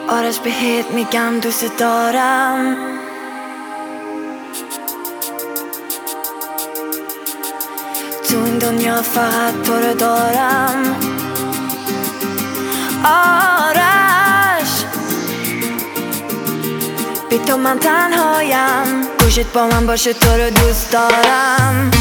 آرش بهت میگم دوست دارم. تو این دنیا فقط تو رو دارم. آرش بی تو من تنهایم، گوشت با من باشه تو رو دوست دارم.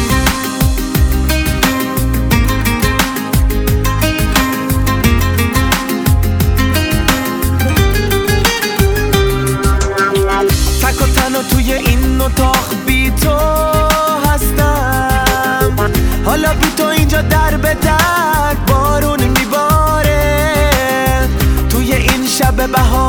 تک و تنها توی این اتاق بی تو هستم. حالا بی تو اینجا در به در بارون میباره. توی این شب بهار